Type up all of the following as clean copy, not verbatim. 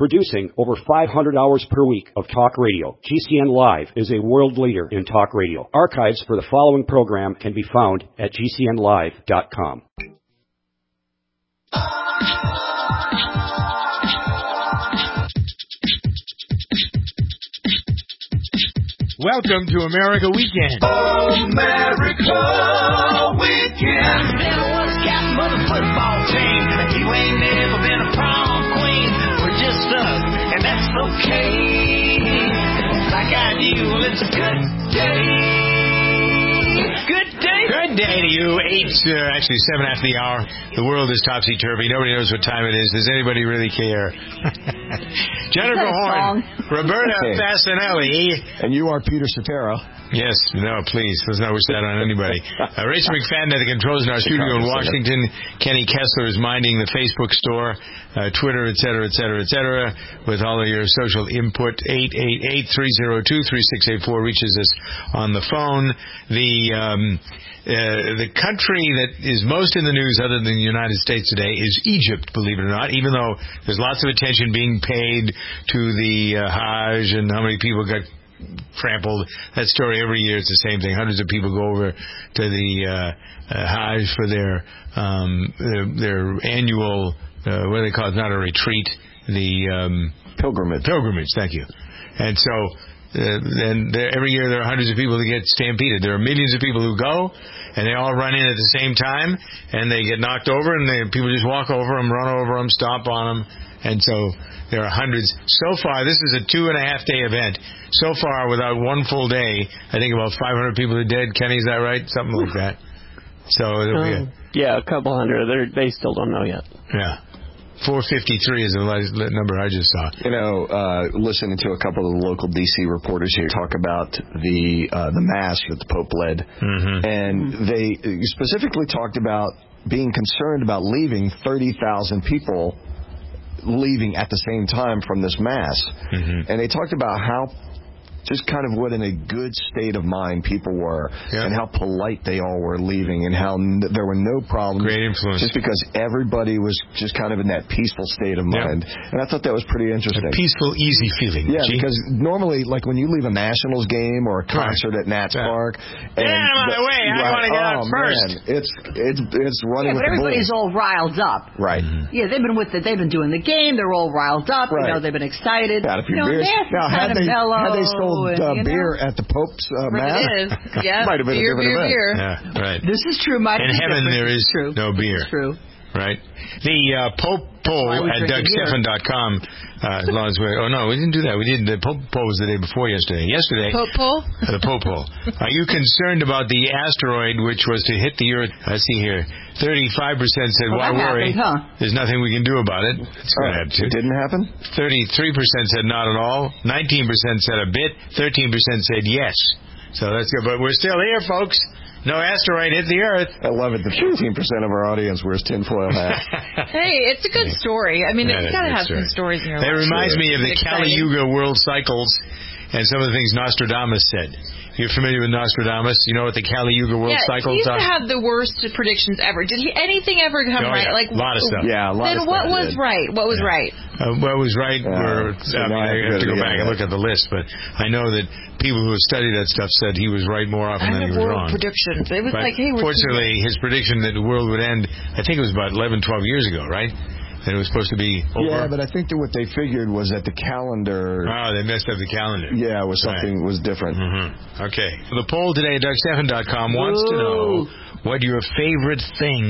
Producing over 500 hours per week of talk radio, GCN Live is a world leader in talk radio. Archives for the following program can be found at GCNlive.com. Welcome to America Weekend. America Weekend. Never was captain of the football team. You ain't never been a prom queen. We're just us, and that's okay. I got you, well, it's a good day. Good day. Good day to you. 7 after the hour. The world is topsy-turvy. Nobody knows what time it is. Does anybody really care? Jennifer Horn, Roberta Fasanelli. And you are Peter Cetera. Yes, no, please. Let's not wish that on anybody. Rachel McFadden at the controls in our studio in Washington. Kenny Kessler is minding the Facebook store, Twitter, et cetera, with all of your social input. 888-302-3684 reaches us on the phone. The country that is most in the news other than the United States today is Egypt, believe it or not, even though there's lots of attention being paid to the Hajj and how many people got trampled. That story every year, it's the same thing. Hundreds of people go over to the Hajj for their annual, what do they call it? Not a retreat, the pilgrimage. Thank you. And so every year there are hundreds of people that get stampeded. There are millions of people who go, and they all run in at the same time, and they get knocked over, and people just walk over them, run over them, stomp on them. And so there are hundreds. So far, this is a 2.5-day event. So far, without one full day, I think about 500 people are dead. Kenny, is that right? Something like that. So it'll be yeah, a couple hundred. They still don't know yet. Yeah. 453 is the number I just saw. Listening to a couple of the local D.C. reporters here talk about the mass that the Pope led, and they specifically talked about being concerned about leaving 30,000 people leaving at the same time from this mass. And they talked about how just kind of what in a good state of mind people were, and how polite they all were leaving, and how there were no problems. Great influence. Just because everybody was just kind of in that peaceful state of mind. And I thought that was pretty interesting. A peaceful, easy feeling. Yeah, because normally, like when you leave a Nationals game or a concert at Nats Park, and by the way, I want to get out first. Man, it's running with but the everybody's all riled up. Right. Yeah, they've been doing the game. They're all riled up. Right. They've been excited. Got a few beers. Now, had they sold beer at the Pope's mass, it is. Yeah, might have been a different event. Beer. Yeah, right. This is true. In heaven there is no beer. It's true. Right. The Pope poll at DougStephan.com. We didn't do that. We did the Pope poll was the day before yesterday. Pope poll? The Pope poll. Are you concerned about the asteroid which was to hit the Earth? Let's see here. 35% said, why worry? There's nothing we can do about it. It's going to have to. It didn't happen? 33% said not at all. 19% said a bit. 13% said yes. So that's good. But we're still here, folks. No asteroid hit the Earth. I love it. The 15% of our audience wears tinfoil hats. Hey, it's a good story. I mean, you got to have some stories in your life. That reminds me of the Kali Yuga world cycles and some of the things Nostradamus said. You're familiar with Nostradamus? You know what the Kali Yuga world cycles are? He used to have the worst predictions ever. Did anything ever come right? Yeah. Like a lot of stuff. Yeah, a lot of stuff. Then what was right? What was right? What was right I have to go back and look at the list, but I know that people who have studied that stuff said he was right more often than he was wrong. Predictions. It was fortunately, his prediction that the world would end, I think it was about 11, 12 years ago, right? And it was supposed to be over. Yeah, but I think that what they figured was that the calendar... Oh, they messed up the calendar. Yeah, it was something was different. Okay. The poll today at DougStephan.com wants to know what your favorite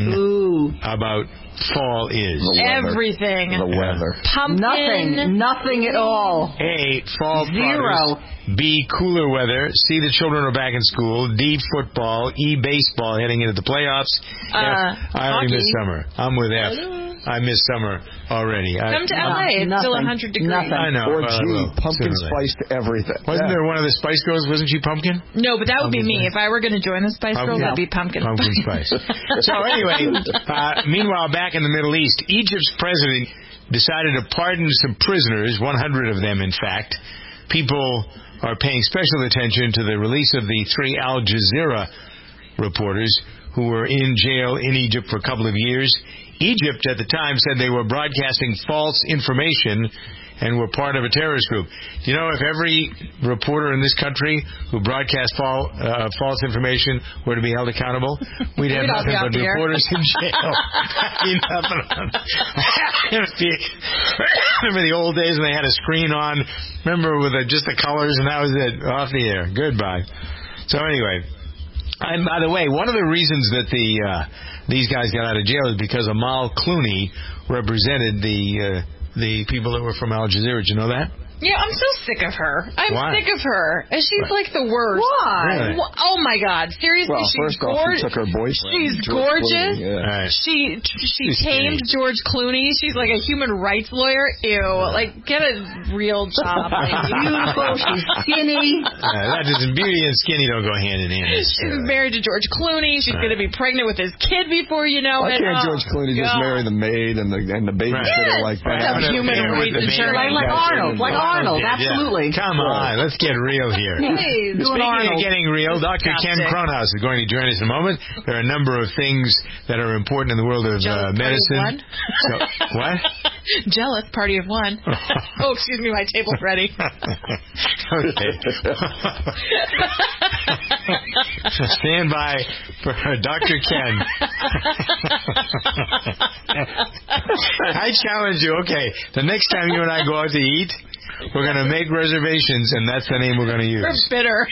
thing about fall is. Everything. The weather. Pumpkin. Nothing at all. A, fall Zero. products. B, cooler weather. C, the children are back in school. D, football. E, baseball heading into the playoffs. F, I already miss summer. I'm with F. I miss summer already. Come to L.A. It's still 100 degrees. I know. Or G, pumpkin spiced everything. Wasn't there one of the Spice Girls? Wasn't she pumpkin? No, but that would be me. If I were going to join the Spice Girls, that'd be pumpkin. Pumpkin spice. So anyway, meanwhile, back in the Middle East, Egypt's president decided to pardon some prisoners, 100 of them, in fact. People are paying special attention to the release of the 3 Al Jazeera reporters who were in jail in Egypt for a couple of years. Egypt at the time said they were broadcasting false information and were part of a terrorist group. You know, if every reporter in this country who broadcasts false information were to be held accountable, we'd have nothing but reporters in jail. Remember the old days when they had a screen on? Remember with just the colors, and that was it. Off the air. Goodbye. So anyway, and by the way, one of the reasons that these guys got out of jail is because Amal Clooney represented the people that were from Al Jazeera. Did you know that? Yeah, I'm so sick of her. Why? Sick of her. And she's like the worst. Why? Really? Oh, my God. Seriously, Well, she's first off, she took her boyfriend. She's George gorgeous. Clooney, yeah. Right. She She's tamed skinny. George Clooney. She's like a human rights lawyer. Ew. Like, get a real job. Like, Beautiful. She's skinny. That isn't beauty and skinny don't go hand in hand. she's married to George Clooney. She's going to be pregnant with his kid before you know Why it. can't George Clooney just marry the maid and the babysitter like that? Some human rights insurance. Like Arnold. Like Arnold. Absolutely. Come on, let's get real here. Hey, Speaking of getting real, Dr. Ken Fantastic. Cronhaus is going to join us in a moment. There are a number of things that are important in the world of medicine. So, what? Jealous, party of one. Oh, excuse me, my table's ready. Okay. Stand by for Dr. Ken. I challenge you, okay, the next time you and I go out to eat, we're going to make reservations, and that's the name we're going to use. You're bitter.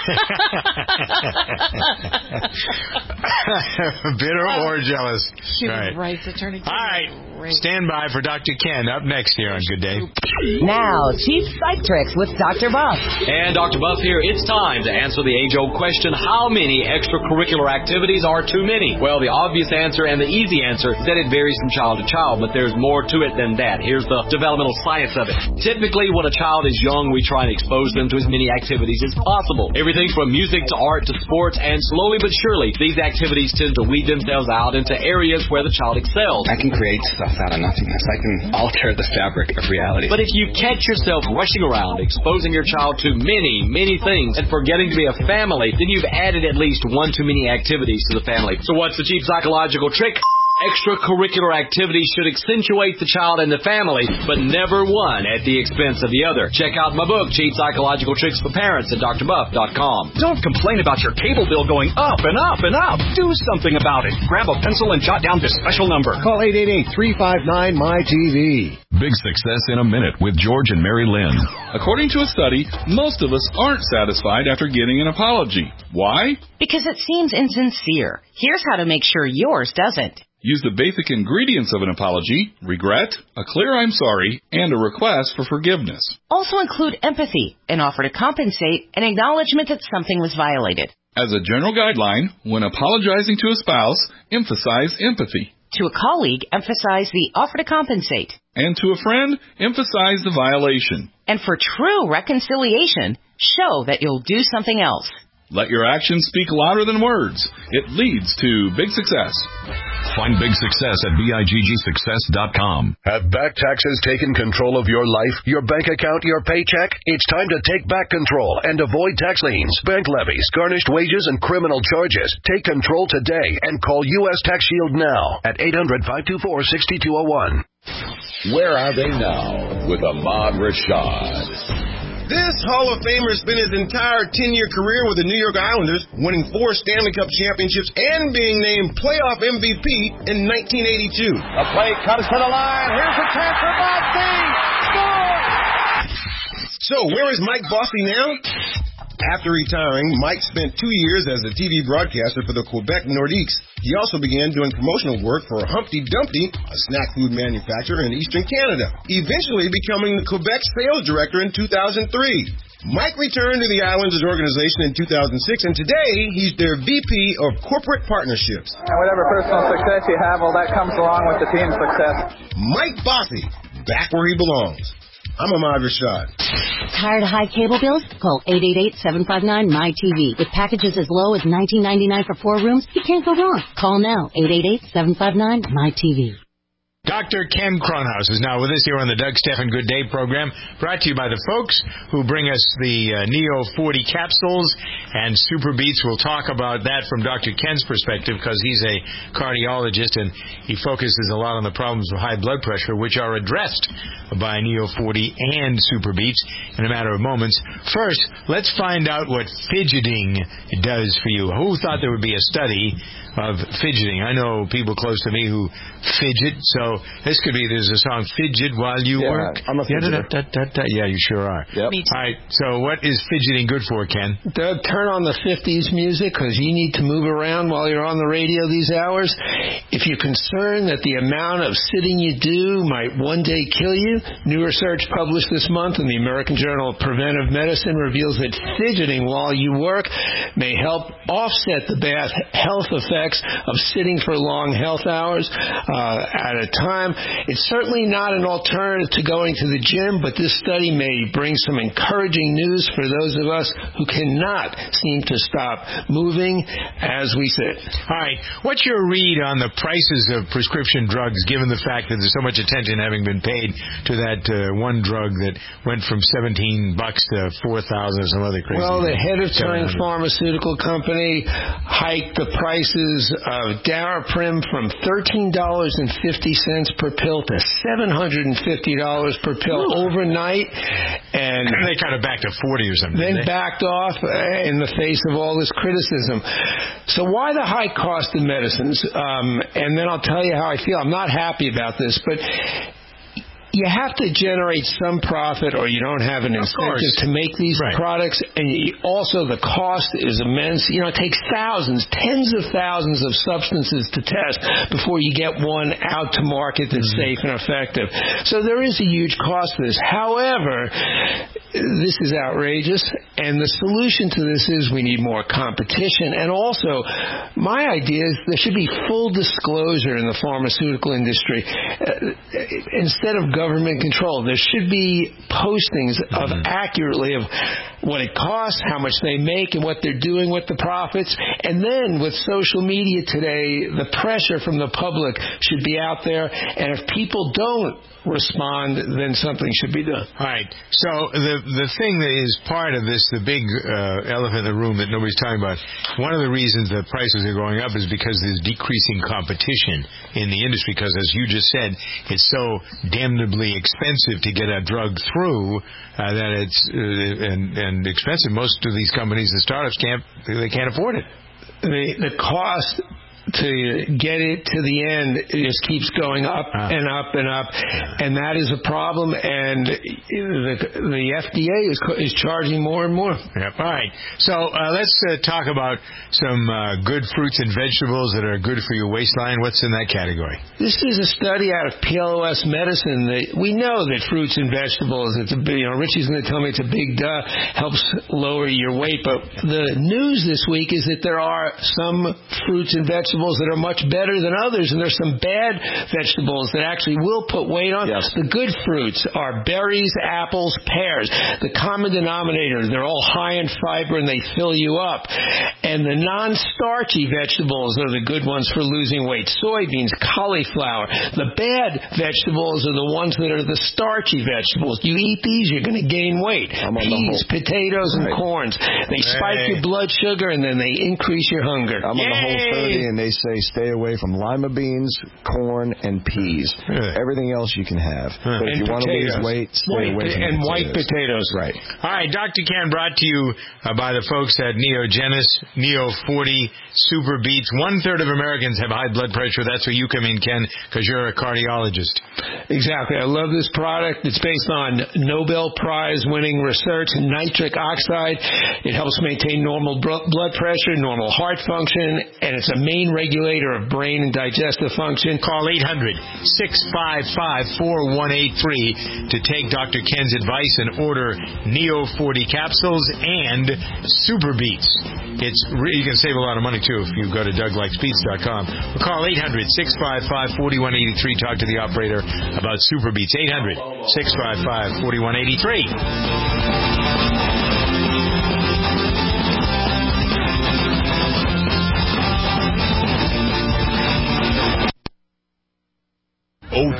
Bitter or jealous. Human Right. rights attorney. All right. Stand by for Dr. Ken up next here on Good Day. Now, Cheap Psych Tricks with Dr. Buff. And Dr. Buff here. It's time to answer the age-old question, how many extracurricular activities are too many? Well, the obvious answer and the easy answer is that it varies from child to child, but there's more to it than that. Here's the developmental science of it. Typically, when a child is young, we try and expose them to as many activities as possible. Everything from music to art to sports, and slowly but surely, these activities tend to weed themselves out into areas where the child excels. I can create stuff out of nothingness. I can alter the fabric of reality. But if you catch yourself rushing around, exposing your child to many, many things, and forgetting to be a family, then you've added at least one too many activities to the family. So what's the cheap psychological trick? Extracurricular activities should accentuate the child and the family, but never one at the expense of the other. Check out my book, Cheap Psychological Tricks for Parents, at drbuff.com. Don't complain about your cable bill going up and up and up. Do something about it. Grab a pencil and jot down this special number. Call 888-359-MY-TV. Big Success in a Minute with George and Mary Lynn. According to a study, most of us aren't satisfied after getting an apology. Why? Because it seems insincere. Here's how to make sure yours doesn't. Use the basic ingredients of an apology: regret, a clear I'm sorry, and a request for forgiveness. Also include empathy, an offer to compensate, and acknowledgement that something was violated. As a general guideline, when apologizing to a spouse, emphasize empathy. To a colleague, emphasize the offer to compensate. And to a friend, emphasize the violation. And for true reconciliation, show that you'll do something else. Let your actions speak louder than words. It leads to big success. Find big success at BIGGsuccess.com. Have back taxes taken control of your life, your bank account, your paycheck? It's time to take back control and avoid tax liens, bank levies, garnished wages, and criminal charges. Take control today and call U.S. Tax Shield now at 800-524-6201. Where are they now with Ahmad Rashad? This Hall of Famer spent his entire 10-year career with the New York Islanders, winning 4 Stanley Cup championships and being named playoff MVP in 1982. A play comes to the line. Here's a chance for Bossy. Score! So, where is Mike Bossy now? After retiring, Mike spent 2 years as a TV broadcaster for the Quebec Nordiques. He also began doing promotional work for Humpty Dumpty, a snack food manufacturer in Eastern Canada, eventually becoming the Quebec sales director in 2003. Mike returned to the Islanders organization in 2006, and today he's their VP of Corporate Partnerships. And whatever personal success you have, well, that comes along with the team's success. Mike Bossy, back where he belongs. I'm Ahmad Rashad. Tired of high cable bills? Call 888-759-MY-TV. With packages as low as $19.99 for 4 rooms, you can't go wrong. Call now, 888-759-MY-TV. Dr. Ken Cronhaus is now with us here on the Doug Stephan Good Day program, brought to you by the folks who bring us the Neo 40 capsules and Super Beats. We'll talk about that from Dr. Ken's perspective because he's a cardiologist and he focuses a lot on the problems of high blood pressure, which are addressed by Neo 40 and Super Beats in a matter of moments. First, let's find out what fidgeting does for you. Who thought there would be a study of fidgeting? I know people close to me who fidget, so this could be, there's a song, Fidget While You Work. I'm a fidgeter. Yeah, you sure are. Yep. Me too. All right, so what is fidgeting good for, Ken? Doug, turn on the 50s music because you need to move around while you're on the radio these hours. If you're concerned that the amount of sitting you do might one day kill you, new research published this month in the American Journal of Preventive Medicine reveals that fidgeting while you work may help offset the bad health effects of sitting for long health hours at a time. It's certainly not an alternative to going to the gym, but this study may bring some encouraging news for those of us who cannot seem to stop moving as we sit. All right. What's your read on the prices of prescription drugs, given the fact that there's so much attention having been paid to that one drug that went from $17 to $4,000 or some other crazy? Well, the head of Turing Pharmaceutical Company hiked the prices of Daraprim from $13.50 per pill to $750 per pill overnight, and they kind of backed to 40 or something. Then backed off in the face of all this criticism. So why the high cost of medicines? And then I'll tell you how I feel. I'm not happy about this, but you have to generate some profit or you don't have an incentive to make these products. And also the cost is immense. You know, it takes thousands, tens of thousands of substances to test before you get one out to market that's safe and effective. So there is a huge cost to this. However, this is outrageous. And the solution to this is we need more competition. And also, my idea is there should be full disclosure in the pharmaceutical industry. Instead of government control, there should be postings of accurately of what it costs, how much they make, and what they're doing with the profits. And then with social media today, the pressure from the public should be out there. And if people don't respond, then something should be done. All right. So the thing that is part of this, the big elephant in the room that nobody's talking about, one of the reasons that prices are going up is because there's decreasing competition in the industry, because as you just said, it's so damnably expensive to get a drug through that it's and expensive. Most of these companies, the startups, can't afford it. The cost to get it to the end, it just keeps going up and up and up, and that is a problem. And the FDA is charging more and more. Yep. All right. So let's talk about some good fruits and vegetables that are good for your waistline. What's in that category? This is a study out of PLOS Medicine. We know that fruits and vegetables, Richie's going to tell me it's a big helps lower your weight. But the news this week is that there are some fruits and vegetables that are much better than others, and there's some bad vegetables that actually will put weight on. Yes. The good fruits are berries, apples, pears. The common denominator, they're all high in fiber and they fill you up. And the non-starchy vegetables are the good ones for losing weight. Soybeans, cauliflower. The bad vegetables are the ones that are the starchy vegetables. You eat these, you're going to gain weight. Peas, potatoes, and corns. They spike your blood sugar and then they increase your hunger. I'm on the Whole 30 and they say stay away from lima beans, corn, and peas. Everything else you can have. But if you want to lose weight, stay away from white potatoes. Right. All right, Dr. Ken, brought to you by the folks at Neogenis, Neo 40, Super Beats. 1/3 of Americans have high blood pressure. That's where you come in, Ken, because you're a cardiologist. Exactly. I love this product. It's based on Nobel Prize-winning research. Nitric oxide. It helps maintain normal blood pressure, normal heart function, and it's a main regulator of brain and digestive function. Call 800-655-4183 to take Dr. Ken's advice and order Neo 40 capsules and Super Beats. You can save a lot of money, too, if you go to DougLikesBeats.com. Or call 800-655-4183. Talk to the operator about Super Beats. 800-655-4183.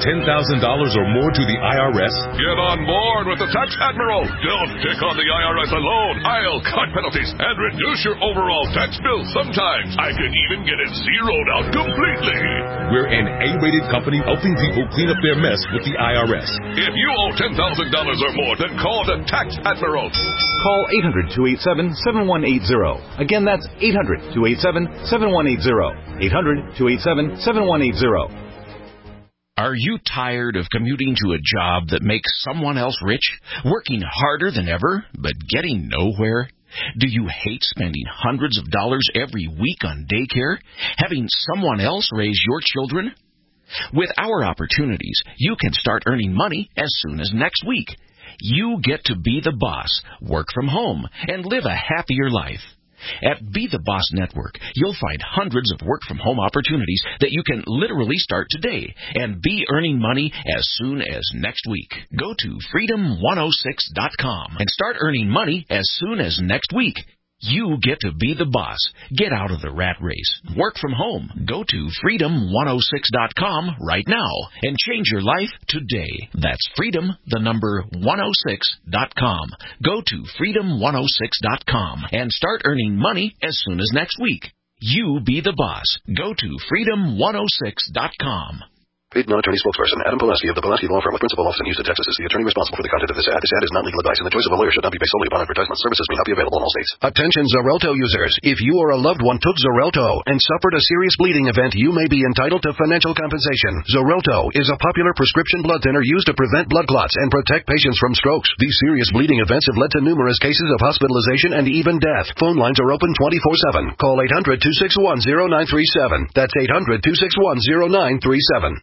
$10,000 or more to the IRS? Get on board with the Tax Admiral. Don't pick on the IRS alone. I'll cut penalties and reduce your overall tax bill. Sometimes I can even get it zeroed out completely. We're an A-rated company helping people clean up their mess with the IRS. If you owe $10,000 or more, then call the Tax Admiral. Call 800-287-7180. Again, that's 800-287-7180. 800-287-7180. Are you tired of commuting to a job that makes someone else rich, working harder than ever, but getting nowhere? Do you hate spending hundreds of dollars every week on daycare, having someone else raise your children? With our opportunities, you can start earning money as soon as next week. You get to be the boss, work from home, and live a happier life. At Be the Boss Network, you'll find hundreds of work-from-home opportunities that you can literally start today and be earning money as soon as next week. Go to freedom106.com and start earning money as soon as next week. You get to be the boss. Get out of the rat race. Work from home. Go to freedom106.com right now and change your life today. That's freedom106.com. Go to freedom106.com and start earning money as soon as next week. You be the boss. Go to freedom106.com. Paid non-attorney spokesperson Adam Pulaski of the Pulaski Law Firm with principal office in Houston, Texas is the attorney responsible for the content of this ad. This ad is not legal advice, and the choice of a lawyer should not be based solely upon advertisement. Services may not be available in all states. Attention Xarelto users. If you or a loved one took Xarelto and suffered a serious bleeding event, you may be entitled to financial compensation. Xarelto is a popular prescription blood thinner used to prevent blood clots and protect patients from strokes. These serious bleeding events have led to numerous cases of hospitalization and even death. Phone lines are open 24/7. Call 800-261-0937. That's 800-261-0937.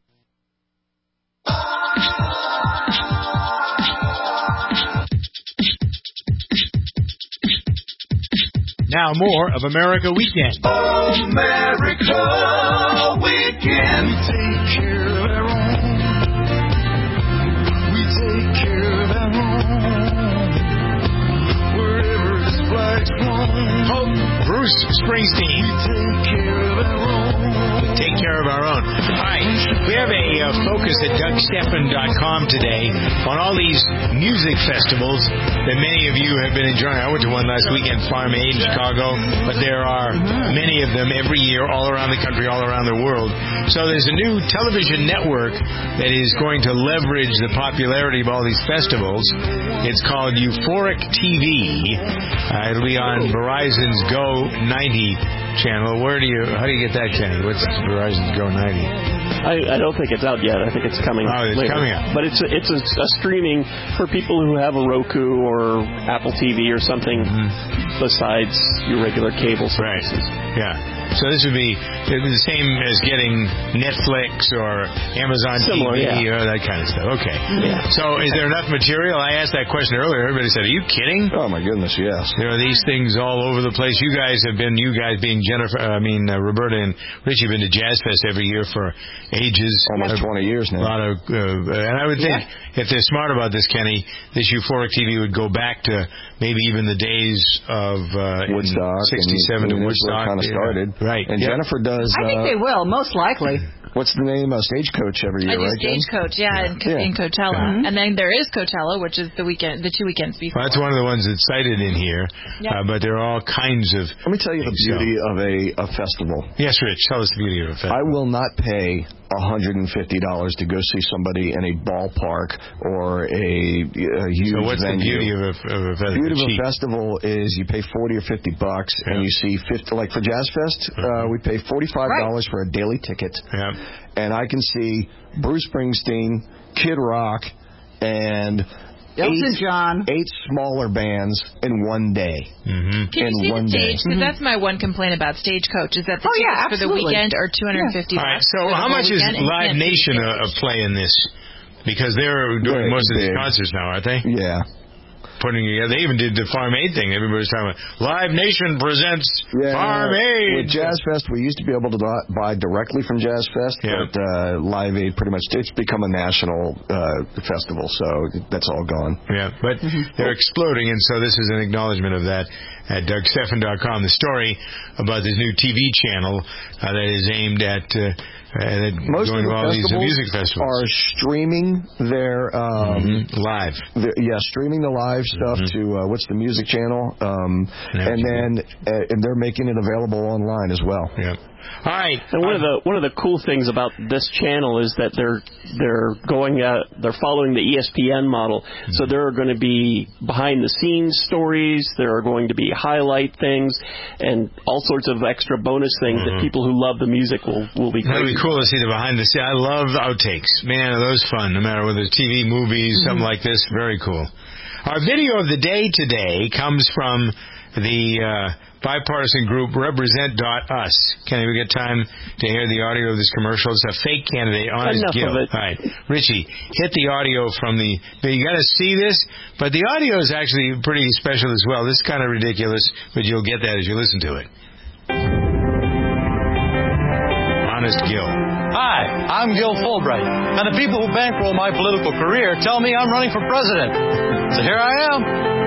Now more of America Weekend. America Weekend. We take care of our own. We take care of our own. Wherever this flag's flown. Oh, Bruce Springsteen. We take care of our own. Take care of our own. All right. We have a focus at DougStephan.com today on all these music festivals that many of you have been enjoying. I went to one last weekend, Farm Aid in Chicago, but there are many of them every year all around the country, all around the world. So there's a new television network that is going to leverage the popularity of all these festivals. It's called Euphoric TV. It'll be on Verizon's Go 90 channel. How do you get that channel? What's Verizon's Go 90? I don't think it's out yet. I think it's coming out. Oh, it's later. coming out. But it's a streaming for people who have a Roku or Apple TV or something besides your regular cable services. Right. Yeah. So this would be the same as getting Netflix or Amazon Similar, TV yeah. or that kind of stuff. Okay. Yeah. So is there enough material? I asked that question earlier. Everybody said, are you kidding? Oh, my goodness, yes. There are these things all over the place. You guys being Roberta and Richie have been to Jazz Fest every year for ages. Almost 20 years now. A lot of, and I would think if they're smart about this, Kenny, this Euphoric TV would go back to maybe even the days of Woodstock. 67 and Woodstock. Kind of started. Right. And Jennifer does... I think they will, most likely. What's the name? Stagecoach every year, I do right, Jen? Stagecoach, in Coachella. Mm-hmm. And then there is Coachella, which is the 2 weekends before. Well, that's one of the ones that's cited in here. Yep. But there are all kinds of... Let me tell you the beauty of a festival. Yes, Rich, tell us the beauty of a festival. I will not pay $150 to go see somebody in a ballpark or a huge venue. So what's the beauty of a festival? The beauty of a festival is you pay $40 or $50 and you see 50. Like for Jazz Fest, we pay $45 for a daily ticket. Yeah. And I can see Bruce Springsteen, Kid Rock, and Elton John. 8 smaller bands in one day. Mm-hmm. Can you see the stage? Because that's my one complaint about Stagecoach is that the tickets for the weekend are $250. All right, so how much is Live Nation a play in this? Because they're doing most of these concerts now, aren't they? Yeah. Putting together. They even did the Farm Aid thing. Everybody was talking about Live Nation presents Farm Aid. With Jazz Fest, we used to be able to buy directly from Jazz Fest, but Live Aid pretty much it's become a national festival, so that's all gone. Yeah, but they're exploding, and so this is an acknowledgement of that. at DougStephan.com. The story about this new TV channel that is aimed at most going of to all these the music festivals are streaming their live. Streaming the live stuff to what's the music channel, and then they're making it available online as well. Yeah. All right. And one of the cool things about this channel is that they're following the ESPN model. So there are going to be behind the scenes stories. There are going to be highlight things and all sorts of extra bonus things that people who love the music will be. That'd be cool to see the behind the scenes. I love outtakes. Man, are those fun? No matter whether it's TV, movies, something like this. Very cool. Our video of the day today comes from the bipartisan group Represent.us. Kenny, we get time to hear the audio of this commercial. It's a fake candidate, honest Gil. All right, Richie, hit the audio from the. You got to see this, but the audio is actually pretty special as well. This is kind of ridiculous, but you'll get that as you listen to it. Honest Gil. Hi, I'm Gil Fulbright, and the people who bankroll my political career tell me I'm running for president. So here I am.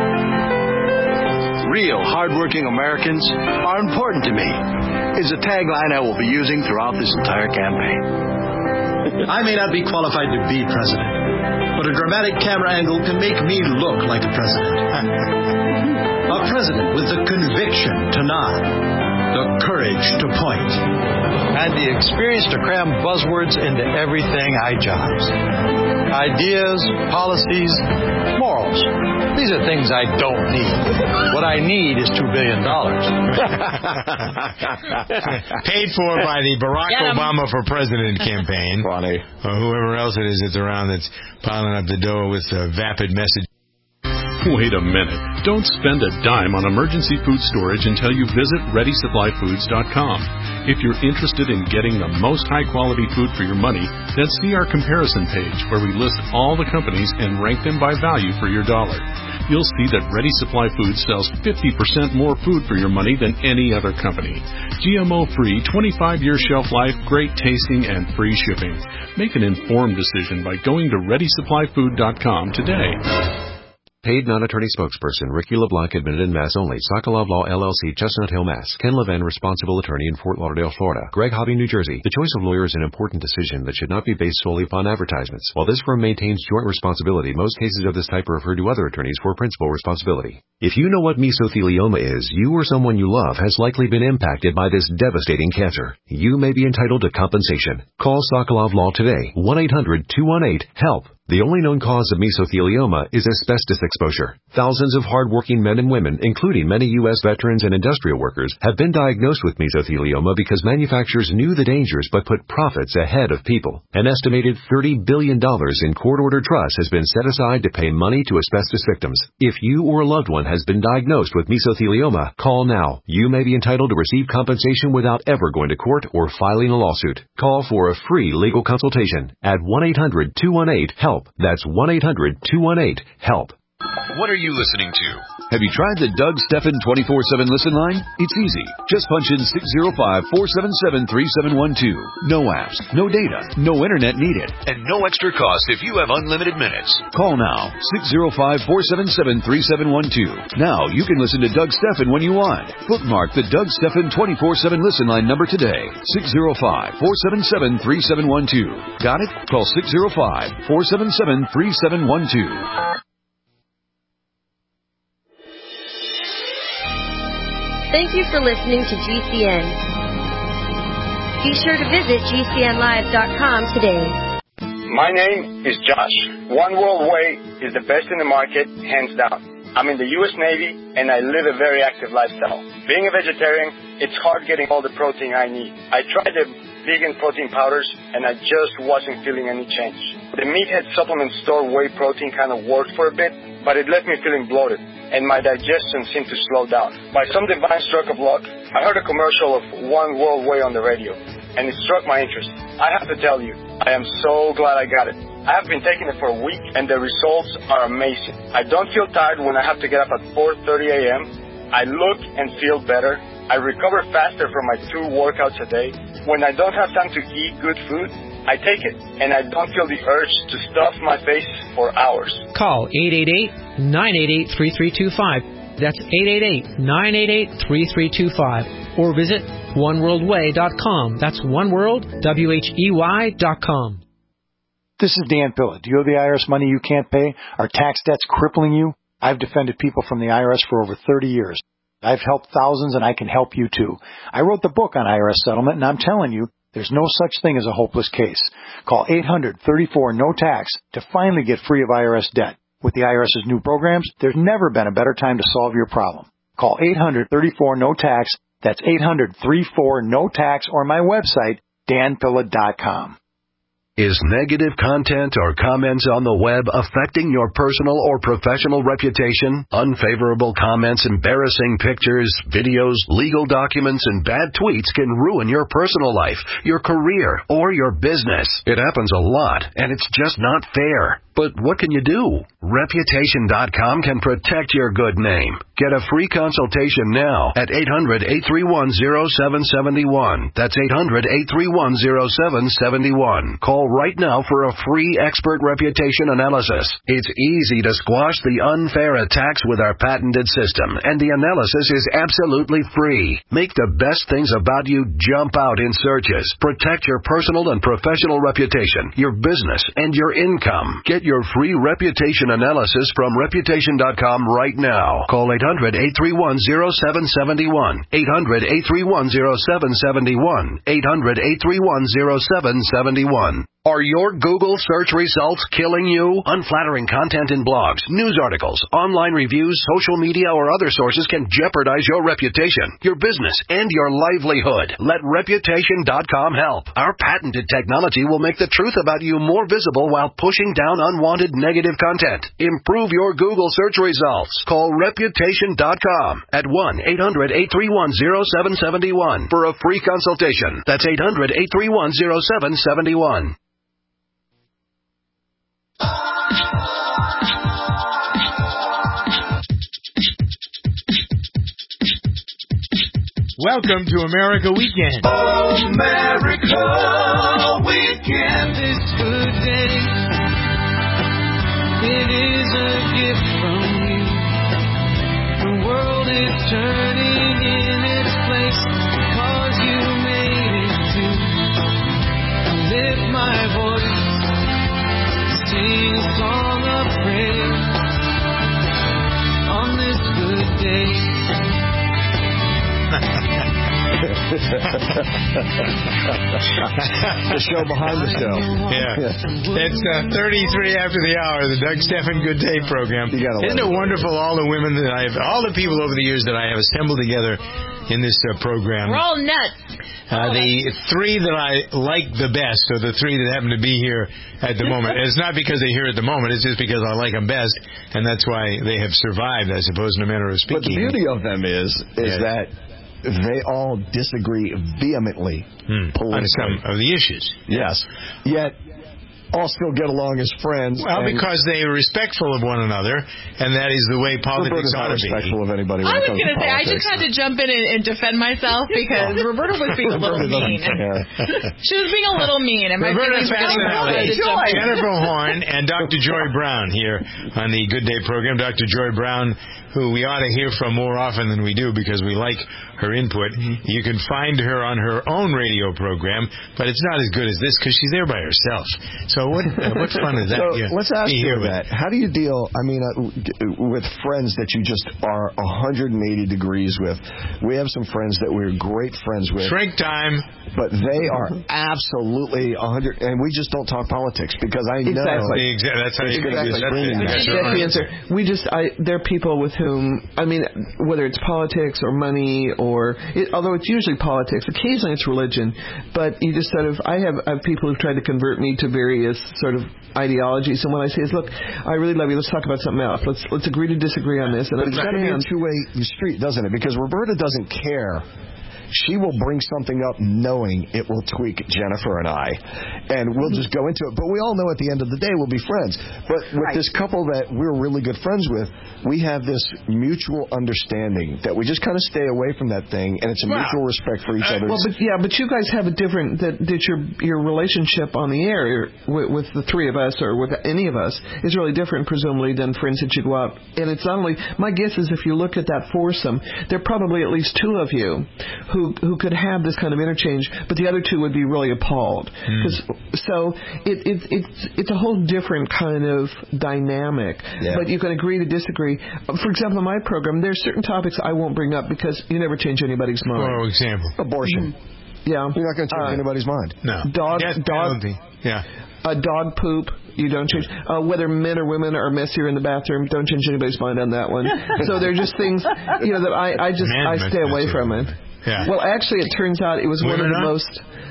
Real, hardworking Americans are important to me is a tagline I will be using throughout this entire campaign. I may not be qualified to be president, but a dramatic camera angle can make me look like a president. A president with the conviction to nod, the courage to point, and the experience to cram buzzwords into everything I jobs. Ideas, policies, morals. These are things I don't need. What I need is $2 billion. Paid for by the Barack Obama for President campaign. Funny. Or whoever else it is that's around that's piling up the dough with vapid message. Wait a minute. Don't spend a dime on emergency food storage until you visit ReadySupplyFoods.com. If you're interested in getting the most high-quality food for your money, then see our comparison page where we list all the companies and rank them by value for your dollar. You'll see that Ready Supply Foods sells 50% more food for your money than any other company. GMO-free, 25-year shelf life, great tasting, and free shipping. Make an informed decision by going to ReadySupplyFood.com today. Paid non-attorney spokesperson Ricky LeBlanc admitted in Mass only. Sokolov Law LLC, Chestnut Hill, Mass. Ken Levin, responsible attorney in Fort Lauderdale, Florida. Greg Hobby, New Jersey. The choice of lawyer is an important decision that should not be based solely upon advertisements. While this firm maintains joint responsibility, most cases of this type are referred to other attorneys for principal responsibility. If you know what mesothelioma is, you or someone you love has likely been impacted by this devastating cancer. You may be entitled to compensation. Call Sokolov Law today. 1-800-218-HELP. The only known cause of mesothelioma is asbestos exposure. Thousands of hard-working men and women, including many U.S. veterans and industrial workers, have been diagnosed with mesothelioma because manufacturers knew the dangers but put profits ahead of people. An estimated $30 billion in court-ordered trust has been set aside to pay money to asbestos victims. If you or a loved one has been diagnosed with mesothelioma, call now. You may be entitled to receive compensation without ever going to court or filing a lawsuit. Call for a free legal consultation at 1-800-218-HELP. That's 1-800-218-HELP. What are you listening to? Have you tried the Doug Stephan 24/7 listen line? It's easy. Just punch in 605-477-3712. No apps, no data, no internet needed, and no extra cost if you have unlimited minutes. Call now, 605-477-3712. Now you can listen to Doug Stephan when you want. Bookmark the Doug Stephan 24/7 listen line number today, 605-477-3712. Got it? Call 605-477-3712. Thank you for listening to GCN. Be sure to visit GCNlive.com today. My name is Josh. One World Way is the best in the market, hands down. I'm in the U.S. Navy, and I live a very active lifestyle. Being a vegetarian, it's hard getting all the protein I need. I tried the vegan protein powders, and I just wasn't feeling any change. The Meathead supplement store whey protein kind of worked for a bit, but it left me feeling bloated, and my digestion seemed to slow down. By some divine stroke of luck, I heard a commercial of One World Way on the radio, and it struck my interest. I have to tell you, I am so glad I got it. I have been taking it for a week, and the results are amazing. I don't feel tired when I have to get up at 4:30 a.m. I look and feel better. I recover faster from my 2 workouts a day. When I don't have time to eat good food, I take it, and I don't feel the urge to stuff my face for hours. Call 888-988-3325 That's 888-988-3325. Or visit oneworldway.com. That's oneworld.com. This is Dan Pilla. Do you owe the IRS money you can't pay? Are tax debts crippling you? I've defended people from the IRS for over 30 years. I've helped thousands, and I can help you too. I wrote the book on IRS settlement, and I'm telling you, there's no such thing as a hopeless case. Call 800-34-NO-TAX to finally get free of IRS debt. With the IRS's new programs, there's never been a better time to solve your problem. Call 800-34-NO-TAX. That's 800-34-NO-TAX, or my website, danpilla.com. Is negative content or comments on the web affecting your personal or professional reputation? Unfavorable comments, embarrassing pictures, videos, legal documents, and bad tweets can ruin your personal life, your career, or your business. It happens a lot, and it's just not fair. But what can you do? Reputation.com can protect your good name. Get a free consultation now at 800-831-0771. That's 800-831-0771. Call right now for a free expert reputation analysis. It's easy to squash the unfair attacks with our patented system, and the analysis is absolutely free. Make the best things about you jump out in searches. Protect your personal and professional reputation, your business, and your income. Get your free reputation analysis from Reputation.com right now. Call 800-831-0771. 800-831-0771. 800-831-0771. Are your Google search results killing you? Unflattering content in blogs, news articles, online reviews, social media, or other sources can jeopardize your reputation, your business, and your livelihood. Let Reputation.com help. Our patented technology will make the truth about you more visible while pushing down unwanted negative content. Improve your Google search results. Call Reputation.com at 1-800-831-0771 for a free consultation. That's 800-831-0771. Welcome to America Weekend. America Weekend. This good day. It is a gift from you. The world is turning in its place because you made it to. I lift my voice, sing a song of praise on this good day. The show behind the show. Yeah. It's 33 after the hour, the Doug Stephan Good Day program. Isn't it wonderful, all the women that all the people over the years that I have assembled together in this program. We're all nuts. The three that I like the best are the three that happen to be here at the moment. It's not because they're here at the moment. It's just because I like them best, and that's why they have survived, I suppose, in a manner of speaking. But the beauty of them is that they all disagree vehemently politically on some of the issues. Yes. Yet all still get along as friends. Well, because they are respectful of one another, and that is the way politics ought to be. Respectful of anybody. I was going to say, I just had to jump in and defend myself because Roberta was being a little mean. She was being a little mean, and my feelings were getting hurt. Jennifer Horn and Dr. Joy Brown here on the Good Day program. Dr. Joy Brown, who we ought to hear from more often than we do because we like her input. You can find her on her own radio program, but it's not as good as this because she's there by herself. So what fun is that? So let's ask you that. How do you deal, with friends that you just are 180 degrees with? We have some friends that we're great friends with. Shrink time. But they are absolutely 100, and we just don't talk politics because I know. Exactly. That's how you do it. That's the answer. There are people with whom, whether it's politics or money although it's usually politics, occasionally it's religion, but you just I have people who've tried to convert me to various sort of ideologies, and what I say is, look, I really love you, let's talk about something else. Let's agree to disagree on this. And it's got to be a two-way street, doesn't it? Because Roberta doesn't care she will bring something up knowing it will tweak Jennifer and I, and we'll just go into it. But we all know at the end of the day we'll be friends. But with this couple that we're really good friends with, we have this mutual understanding that we just kind of stay away from that thing, and it's a mutual respect for each other. Well, but you guys have a different that your relationship on the air with the three of us or with any of us is really different, presumably, than, for instance, you go out and it's not only. My guess is if you look at that foursome, there are probably at least two of you who could have this kind of interchange, but the other two would be really appalled. So it's a whole different kind of dynamic. Yeah. But you can agree to disagree. For example, in my program, there are certain topics I won't bring up because you never change anybody's mind. For example, abortion. Yeah, you're not going to change anybody's mind. No. Dog. Yeah. Dog poop. You don't change. Whether men or women are messier in the bathroom, don't change anybody's mind on that one. So they're just things, that I stay away from it. Yeah. Well, actually, it turns out it was one of the most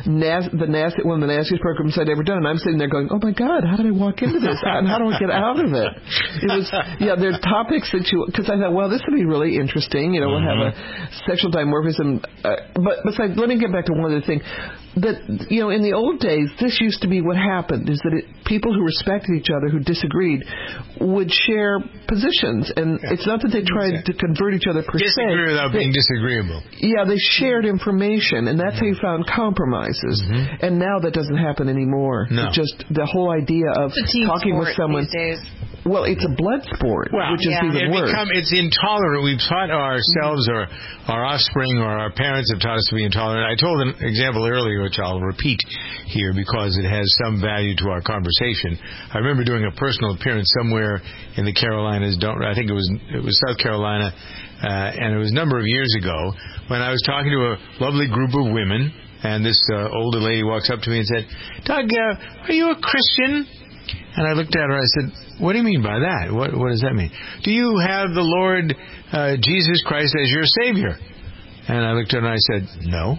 one of the nastiest programs I'd ever done. And I'm sitting there going, "Oh my God, how did I walk into this? And how do I get out of it?" It was, there are topics that because I thought, well, this would be really interesting. We'll have a sexual dimorphism. But besides, let me get back to one other thing. That in the old days, this used to be what happened: is that people who respected each other, who disagreed, would share positions, and it's not that they tried to convert each other per se. Disagree without being disagreeable. Yeah, they shared information, and that's how you found compromises. And now that doesn't happen anymore. No. Just the whole idea of talking with someone. These days. Well, it's a blood sport, which is even worse. It's intolerant. We've taught ourselves or our offspring or our parents have taught us to be intolerant. I told an example earlier, which I'll repeat here because it has some value to our conversation. I remember doing a personal appearance somewhere in the Carolinas. I think it was South Carolina, and it was a number of years ago when I was talking to a lovely group of women, and this older lady walks up to me and said, "Doug, are you a Christian?" And I looked at her, I said, "What do you mean by that? What does that mean? Do you have the Lord Jesus Christ as your Savior?" And I looked at her and I said, "No,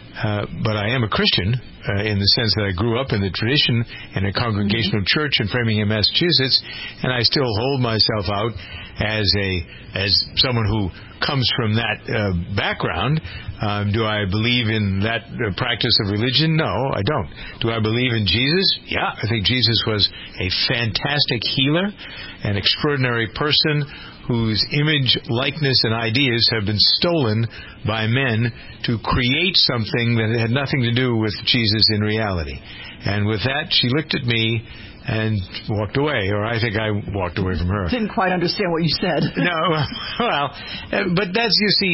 but I am a Christian in the sense that I grew up in the tradition in a congregational church in Framingham, Massachusetts, and I still hold myself out as someone who comes from that background. Do I believe in that practice of religion? No, I don't. Do I believe in Jesus? Yeah, I think Jesus was a fantastic healer, an extraordinary person whose image, likeness, and ideas have been stolen by men to create something that had nothing to do with Jesus in reality." And with that, she looked at me and walked away, or I think I walked away from her. Didn't quite understand what you said. No, well, but that's, you see,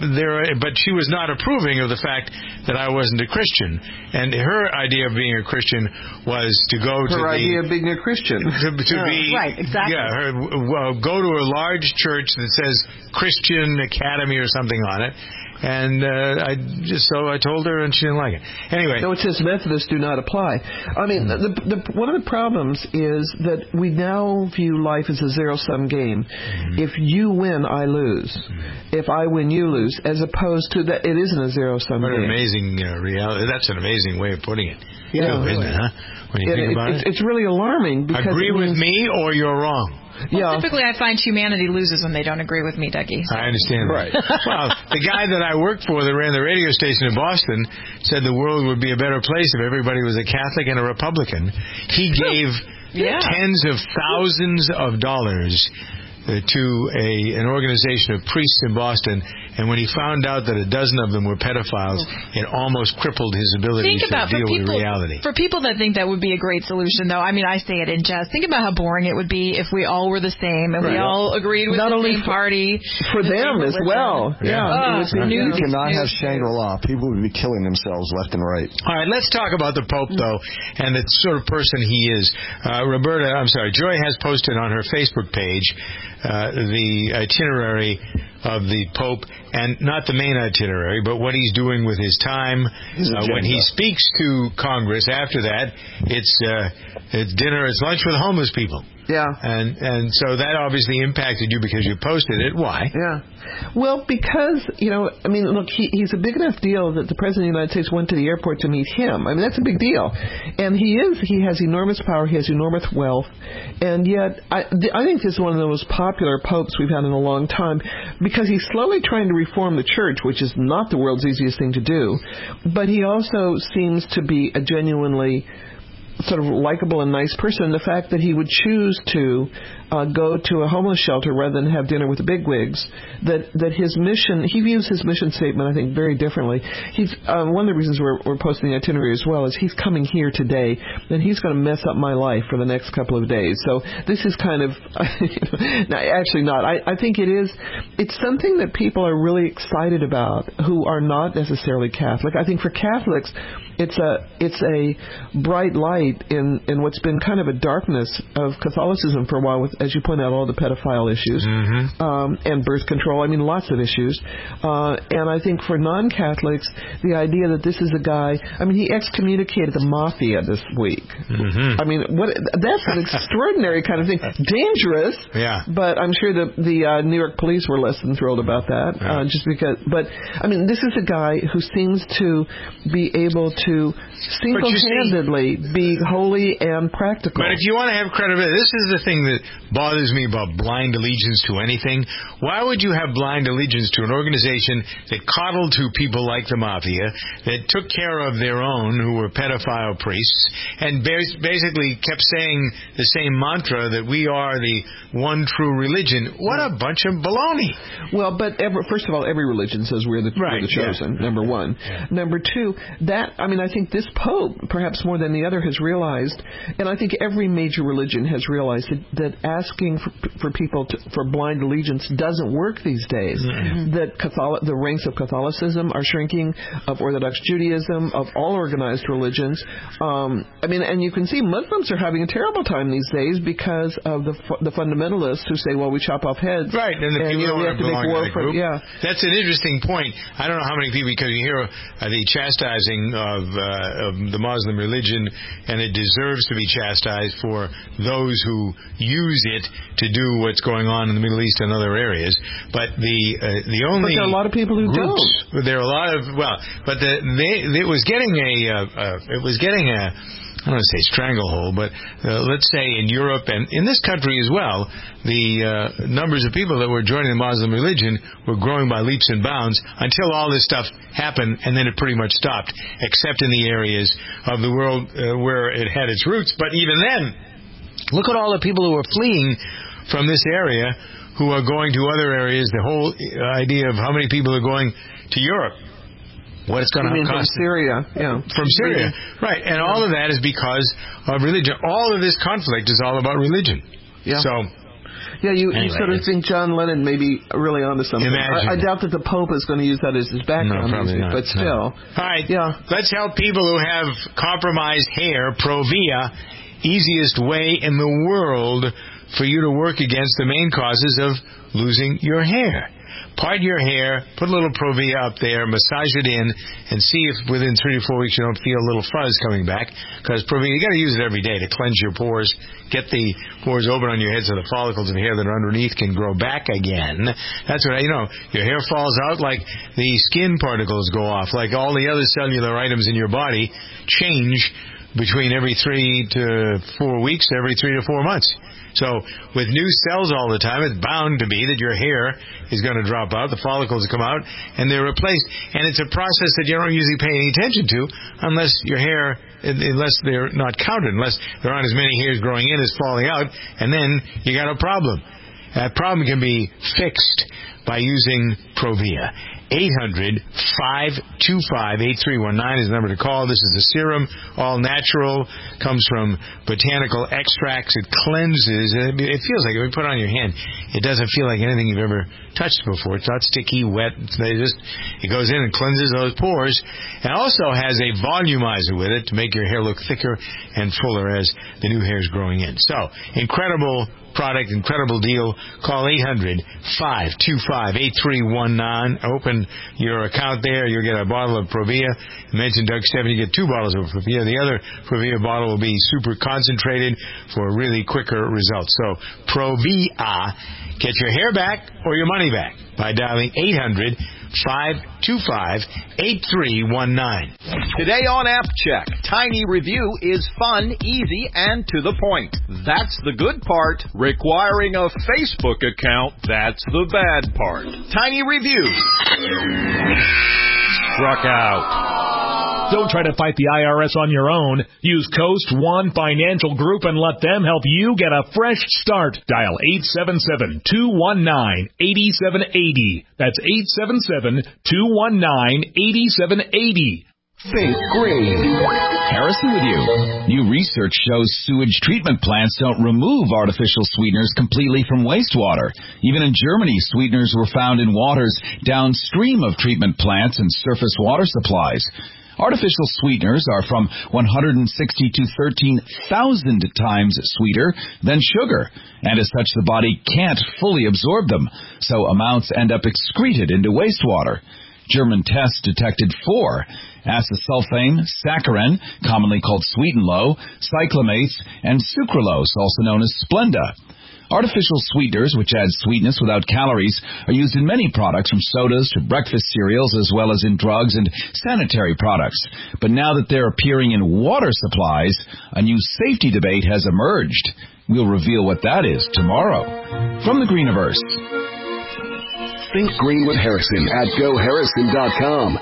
but she was not approving of the fact that I wasn't a Christian. And her idea of being a Christian was to go to her idea of being a Christian. To be, right, exactly. Yeah, go to a large church that says Christian Academy or something on it. And I told her, and she didn't like it. Anyway, no, it says Methodists do not apply. I mean, one of the problems is that we now view life as a zero-sum game. If you win, I lose. If I win, you lose. As opposed to that, it isn't a zero-sum game. What an amazing reality! That's an amazing way of putting it. Yeah, isn't it? Huh? When you think about it, it's really alarming. Because agree with me, or you're wrong. Well, typically I find humanity loses when they don't agree with me, Dougie. I understand that. Right. Well, the guy that I worked for that ran the radio station in Boston said the world would be a better place if everybody was a Catholic and a Republican. He gave tens of thousands of dollars to an organization of priests in Boston, and when he found out that a dozen of them were pedophiles, it almost crippled his ability to deal with reality. For people that think that would be a great solution, though, I mean, I say it in jest. Think about how boring it would be if we all were the same and we all agreed with the same party. For them as well. Yeah. You cannot have Shangri-La. People would be killing themselves left and right. All right, let's talk about the Pope, though, and the sort of person he is. Joy has posted on her Facebook page the itinerary of the Pope, and not the main itinerary, but what he's doing with his time. When he speaks to Congress, after that, it's dinner, it's lunch with homeless people. Yeah. And so that obviously impacted you because you posted it. Why? Yeah. Well, because, look, he's a big enough deal that the President of the United States went to the airport to meet him. I mean, that's a big deal. And he has enormous power. He has enormous wealth. And yet, I think this is one of the most popular popes we've had in a long time because he's slowly trying to reform the church, which is not the world's easiest thing to do. But he also seems to be a genuinely sort of likable and nice person. The fact that he would choose to go to a homeless shelter rather than have dinner with the bigwigs, that his mission, he views his mission statement, I think, very differently. He's one of the reasons we're posting the itinerary as well is he's coming here today, and he's going to mess up my life for the next couple of days. So this is kind of, actually not. I think it's something that people are really excited about who are not necessarily Catholic. I think for Catholics, it's a bright light in what's been kind of a darkness of Catholicism for a while, with, as you point out, all the pedophile issues and birth control. I mean, lots of issues. And I think for non-Catholics, the idea that this is a guy, I mean, he excommunicated the mafia this week. I mean, that's an extraordinary kind of thing. Dangerous. Yeah. But I'm sure the New York police were less than thrilled about that. Just because. But, I mean, this is a guy who seems to be able to single-handedly be holy and practical. But if you want to have credibility, this is the thing that bothers me about blind allegiance to anything. Why would you have blind allegiance to an organization that coddled to people like the mafia, that took care of their own who were pedophile priests, and basically kept saying the same mantra that we are the one true religion? What a bunch of baloney. Well, but first of all, every religion says we're the chosen, number one. Number two, I think this Pope, perhaps more than the other, has realized, and I think every major religion has realized that asking for people for blind allegiance doesn't work these days. That the ranks of Catholicism are shrinking, of Orthodox Judaism, of all organized religions. And you can see Muslims are having a terrible time these days because of the fundamentalists who say, well, we chop off heads. Right, and the people we have to make war for. Yeah, that's an interesting point. I don't know how many people, because you hear the chastising of the Muslim religion, and it deserves to be chastised for those who use it to do what's going on in the Middle East and other areas. But the only there are a lot of people who groups, don't. There are a lot of it was getting a I don't want to say stranglehold, but let's say in Europe and in this country as well, the numbers of people that were joining the Muslim religion were growing by leaps and bounds until all this stuff happened, and then it pretty much stopped, except in the areas of the world where it had its roots. But even then, look at all the people who are fleeing from this area who are going to other areas. The whole idea of how many people are going to Europe. What it's going to cost from Syria, From Syria, right. And all of that is because of religion. All of this conflict is all about religion. Yeah. So, you sort of think John Lennon may be really onto something. I doubt that the Pope is going to use that as his background music, but still. All right. Yeah. Let's help people who have compromised hair. Provia, easiest way in the world for you to work against the main causes of losing your hair. Part your hair, put a little Provia up there, massage it in, and see if within 3 to 4 weeks you don't feel a little fuzz coming back. Because Provia, you got to use it every day to cleanse your pores, get the pores open on your head so the follicles of hair that are underneath can grow back again. That's what your hair falls out like the skin particles go off, like all the other cellular items in your body change between every 3 to 4 weeks, every 3 to 4 months. So with new cells all the time, it's bound to be that your hair is going to drop out, the follicles come out, and they're replaced. And it's a process that you don't usually pay any attention to unless they're not counted, unless there aren't as many hairs growing in as falling out, and then you got a problem. That problem can be fixed by using Provia. 800-525-8319 is the number to call. This is the serum, all natural, comes from botanical extracts. It cleanses. It feels like if you put it on your hand, it doesn't feel like anything you've ever touched before. It's not sticky, wet. It goes in and cleanses those pores. And also has a volumizer with it to make your hair look thicker and fuller as the new hair is growing in. So, incredible product, incredible deal. Call 800-525-8319. Open your account there. You'll get a bottle of Provia. Mention Doug Stephan, you get 2 bottles of Provia. The other Provia bottle will be super concentrated for really quicker results. So Provia, get your hair back or your money back by dialing 800-525-8319. Today on App Check, Tiny Review is fun, easy, and to the point. That's the good part. Requiring a Facebook account, that's the bad part. Tiny Review. Struck out. Don't try to fight the IRS on your own. Use Coast One Financial Group and let them help you get a fresh start. Dial 877-219-8780. That's 877-219-8780. Think green. Harrison with you. New research shows sewage treatment plants don't remove artificial sweeteners completely from wastewater. Even in Germany, sweeteners were found in waters downstream of treatment plants and surface water supplies. Artificial sweeteners are from 160 to 13,000 times sweeter than sugar, and as such the body can't fully absorb them, so amounts end up excreted into wastewater. German tests detected 4: acesulfame, saccharin, commonly called sweet and low, cyclamates, and sucralose, also known as Splenda. Artificial sweeteners, which add sweetness without calories, are used in many products from sodas to breakfast cereals as well as in drugs and sanitary products. But now that they're appearing in water supplies, a new safety debate has emerged. We'll reveal what that is tomorrow. From the Greeniverse. Think green with Harrison at GoHarrison.com.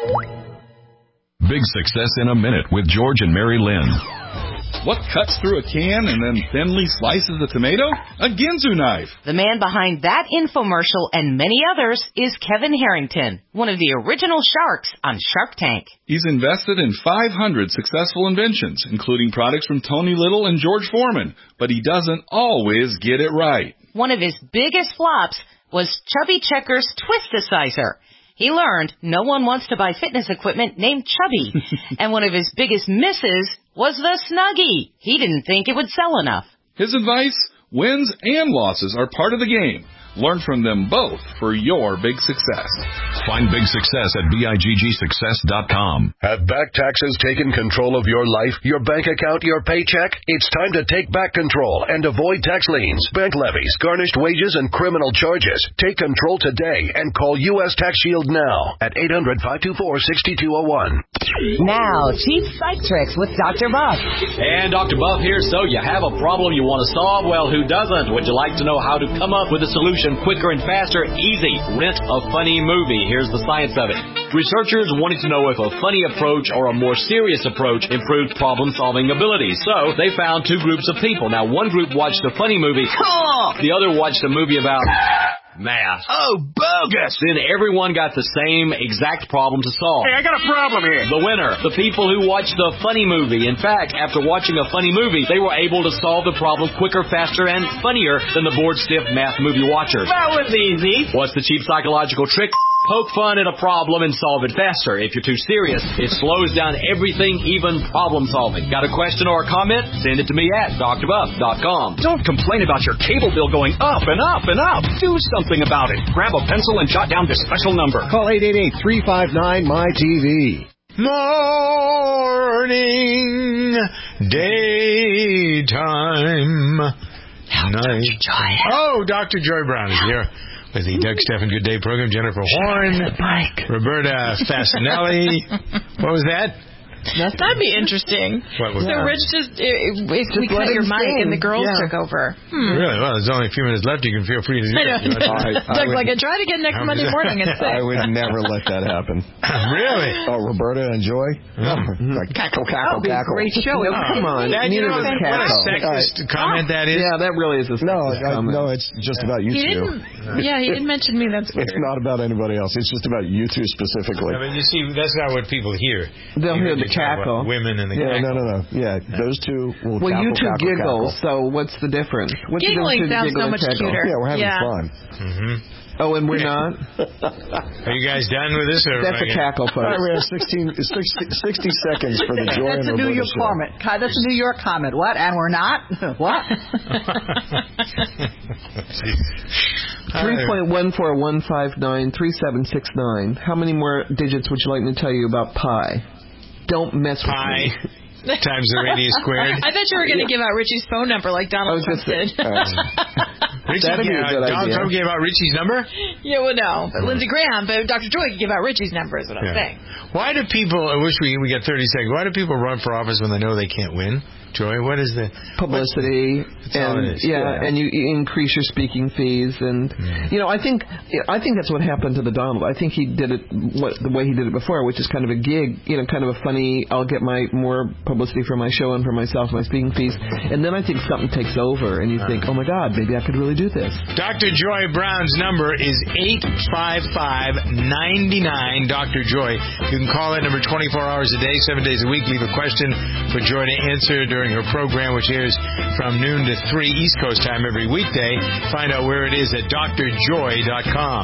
Big Success in a Minute with George and Mary Lynn. What cuts through a can and then thinly slices a tomato? A Ginsu knife. The man behind that infomercial and many others is Kevin Harrington, one of the original sharks on Shark Tank. He's invested in 500 successful inventions, including products from Tony Little and George Foreman, but he doesn't always get it right. One of his biggest flops was Chubby Checker's Twisticizer. He learned no one wants to buy fitness equipment named Chubby. And one of his biggest misses was the Snuggie. He didn't think it would sell enough. His advice? Wins and losses are part of the game. Learn from them both for your big success. Find big success at BIGGsuccess.com. Have back taxes taken control of your life, your bank account, your paycheck? It's time to take back control and avoid tax liens, bank levies, garnished wages, and criminal charges. Take control today and call U.S. Tax Shield now at 800-524-6201. Now, Cheap Psych Tricks with Dr. Buff. And Dr. Buff here. So you have a problem you want to solve? Well, who doesn't? Would you like to know how to come up with a solution quicker and faster? Easy. Rent a funny movie. Here's the science of it. Researchers wanted to know if a funny approach or a more serious approach improved problem-solving abilities. So they found 2 groups of people. Now, one group watched a funny movie. The other watched a movie about math. Oh, bogus! Then everyone got the same exact problem to solve. Hey, I got a problem here. The winner, the people who watched the funny movie. In fact, after watching a funny movie, they were able to solve the problem quicker, faster, and funnier than the bored-stiff math movie watchers. That was easy. What's the cheap psychological trick? Poke fun at a problem and solve it faster. If you're too serious, it slows down everything, even problem solving. Got a question or a comment? Send it to me at drbuff.com. Don't complain about your cable bill going up and up and up. Do something about it. Grab a pencil and jot down this special number. Call 888-359-MY-TV. Morning, daytime, night. Oh, Dr. Joy Brown is here with the Doug Stephan Good Day program. Jennifer Horn, Roberta Fasinelli. What was that? That'd be interesting. What was so that? Rich just we cut your mic and the girls took over. Really? Well, there's only a few minutes left. You can feel free to do that. Doug's like, I try to get next Monday morning at 6. I would never let that happen. Really? Oh, Roberta and Joy? Like, cackle. Great show. Come on. What a sexist comment that is. Yeah, that really is a sexist comment. No, it's just about you two. Yeah, he didn't mention me. That's weird. It's not about anybody else. It's just about you two specifically. I mean, you see, that's not what people hear. They'll hear the cackle. Women and the cackle. No. Yeah, those two will Well, cackle, you two giggle, cackle. so what's the difference? What's Giggling the difference sounds so much cuter. Yeah, we're having fun. Mm-hmm. Oh, and we're not? Are you guys done with this? Or That's a cackle, folks. All right, we have 60 seconds for the Joy That's and a New Roberta York show. comment. That's a New York comment. What? And we're not? What? 3.1415937769. How many more digits would you like me to tell you about pi? Don't mess with me. Times the radius squared. I thought you were going to give out Richie's phone number like Donald Trump did. Donald Trump gave out Richie's number? Yeah, well, no. But Lindsey Graham, but Dr. Joy could give out Richie's number is what I'm saying. Why do people, I wish we get 30 seconds, why do people run for office when they know they can't win? Joy, what is the... Publicity, and you increase your speaking fees, and I think that's what happened to the Donald. I think he did it the way he did it before, which is kind of a gig, kind of a funny, I'll get my more publicity for my show and for myself, my speaking fees, and then I think something takes over, and you think, oh my God, maybe I could really do this. Dr. Joy Brown's number is 855-99 Dr. Joy. You can call that number 24 hours a day, 7 days a week. Leave a question for Joy to answer during her program, which airs from noon to 3 East Coast time every weekday. Find out where it is at drjoy.com.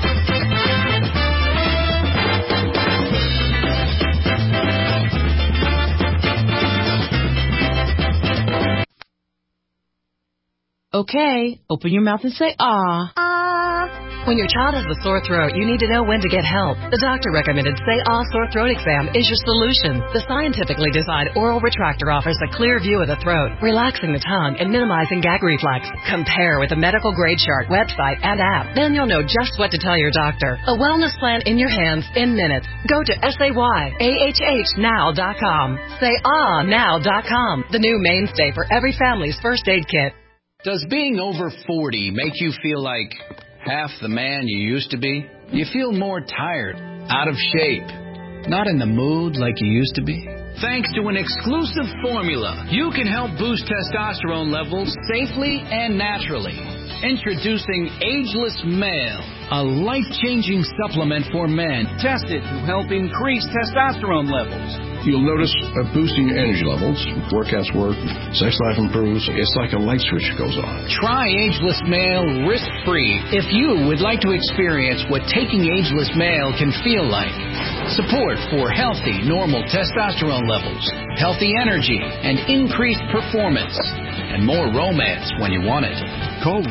Okay, open your mouth and say ah. When your child has a sore throat, you need to know when to get help. The doctor recommended Say Ah Sore Throat Exam is your solution. The scientifically designed oral retractor offers a clear view of the throat, relaxing the tongue and minimizing gag reflex. Compare with a medical grade chart, website, and app. Then you'll know just what to tell your doctor. A wellness plan in your hands in minutes. Go to SAYAHHnow.com. SayAhNow.com. The new mainstay for every family's first aid kit. Does being over 40 make you feel like half the man you used to be? You feel more tired, out of shape, not in the mood like you used to be? Thanks to an exclusive formula, you can help boost testosterone levels safely and naturally. Introducing Ageless Male, a life-changing supplement for men tested to help increase testosterone levels. You'll notice a boosting your energy levels. Workouts work, sex life improves. It's like a light switch goes on. Try Ageless Male risk-free if you would like to experience what taking Ageless Male can feel like. Support for healthy, normal testosterone levels, healthy energy, and increased performance. And more romance when you want it. Call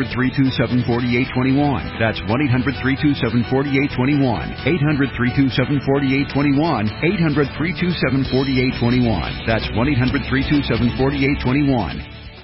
1-800-327-4821. That's 1-800-327-4821. 800-327-4821. 800-327-4821. That's 1-800-327-4821.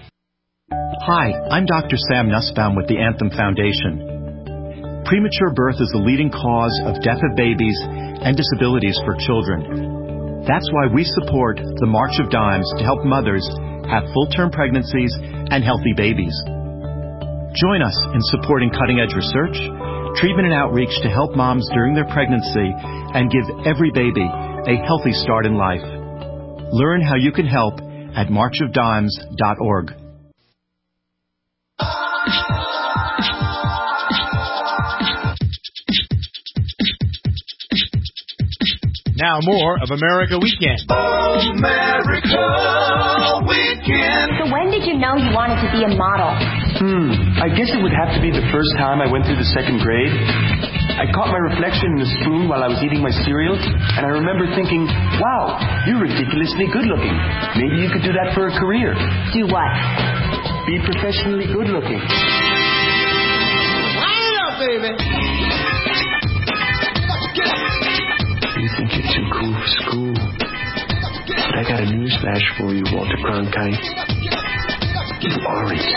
Hi, I'm Dr. Sam Nussbaum with the Anthem Foundation. Premature birth is the leading cause of death of babies and disabilities for children. That's why we support the March of Dimes to help mothers have full-term pregnancies and healthy babies. Join us in supporting cutting-edge research, treatment and outreach to help moms during their pregnancy and give every baby a healthy start in life. Learn how you can help at marchofdimes.org. Now more of America Weekend. America Weekend. So when did you know you wanted to be a model? I guess it would have to be the first time I went through the second grade. I caught my reflection in the spoon while I was eating my cereal, and I remember thinking, wow, you're ridiculously good looking. Maybe you could do that for a career. Do what? Be professionally good looking. Light up, baby. You think you're too cool for school? But I got a newsflash for you, Walter Cronkite. You aren't.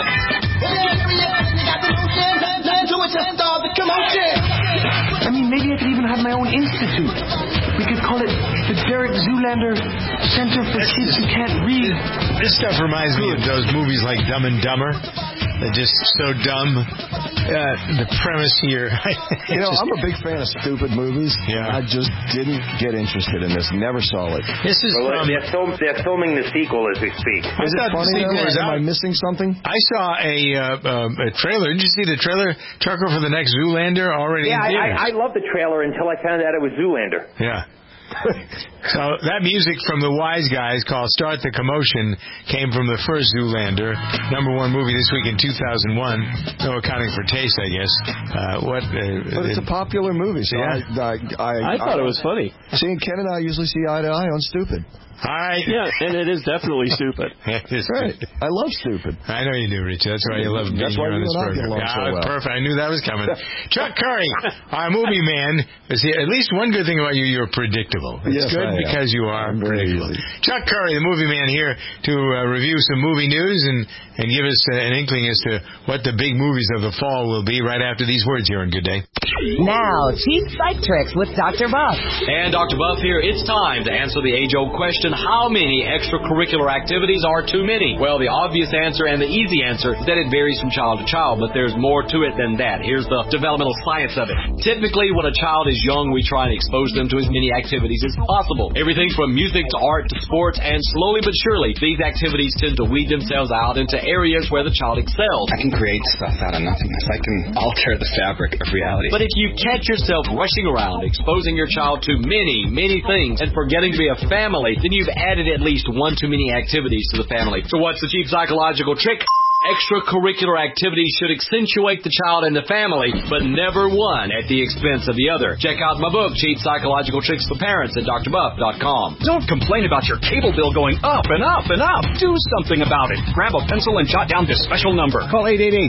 I mean, maybe I could even have my own institute. We could call it the Derek Zoolander Center for Kids Who Can't Read. This stuff reminds me of those movies like Dumb and Dumber. They're just so dumb. The premise here. I'm a big fan of stupid movies. Yeah. I just didn't get interested in this. Never saw it. This is they're filming the sequel as we speak. Is it funny? Am I missing something? I saw a trailer. Did you see the trailer, Tucker, for the next Zoolander already in theaters? I loved the trailer until I found out it was Zoolander. Yeah. So that music from the Wise Guys called Start the Commotion came from the first Zoolander, #1 movie this week in 2001. No accounting for taste, I guess. But it's a popular movie, so yeah. I thought it was funny. See, Ken and I usually see eye to eye on stupid. Yeah, and it is definitely stupid. It's right. I love stupid. I know you do, Rich. That's why you love being That's why here on you this and I get program. along so well. Perfect. I knew that was coming. Chuck Curry, our movie man. See, at least one good thing about you, you're predictable. It's Yes, good because you are predictable. Chuck Curry, the movie man, here to review some movie news and give us an inkling as to what the big movies of the fall will be right after these words here on Good Day. Now, Cheap Psych Tricks with Dr. Buff. And Dr. Buff here. It's time to answer the age-old question, how many extracurricular activities are too many? Well, the obvious answer and the easy answer is that it varies from child to child, but there's more to it than that. Here's the developmental science of it. Typically, when a child is young, we try and expose them to as many activities as possible. Everything from music to art to sports, and slowly but surely, these activities tend to weed themselves out into areas where the child excels. I can create stuff out of nothingness. I can alter the fabric of reality. But if you catch yourself rushing around, exposing your child to many, many things, and forgetting to be a family, then you've added at least one too many activities to the family. So what's the cheap psychological trick? Extracurricular activities should accentuate the child and the family, but never one at the expense of the other. Check out my book, Cheap Psychological Tricks for Parents, at drbuff.com. Don't complain about your cable bill going up and up and up. Do something about it. Grab a pencil and jot down this special number. Call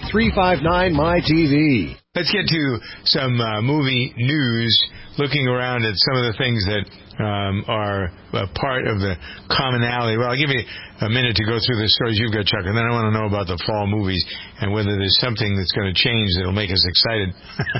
888-359-MY-TV. Let's get to some movie news, looking around at some of the things that are part of the commonality. Well, I'll give you a minute to go through the stories you've got, Chuck, and then I want to know about the fall movies and whether there's something that's going to change that'll make us excited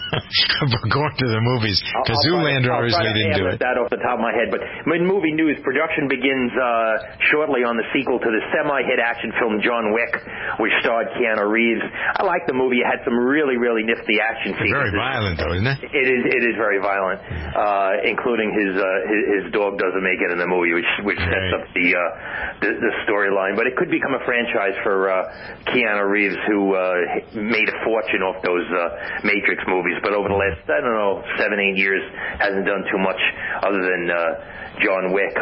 for going to the movies. Because Zoolander obviously didn't do it. That off the top of my head, but in movie news, production begins shortly on the sequel to the semi-hit action film John Wick, which starred Keanu Reeves. I like the movie. It had some really, really nifty action sequences. Very violent, though, isn't it? It is very violent, including his dog doesn't make it in the movie, which sets up the storyline. But it could become a franchise for Keanu Reeves, who made a fortune off those Matrix movies. But over the last, 7-8 years, hasn't done too much other than John Wick.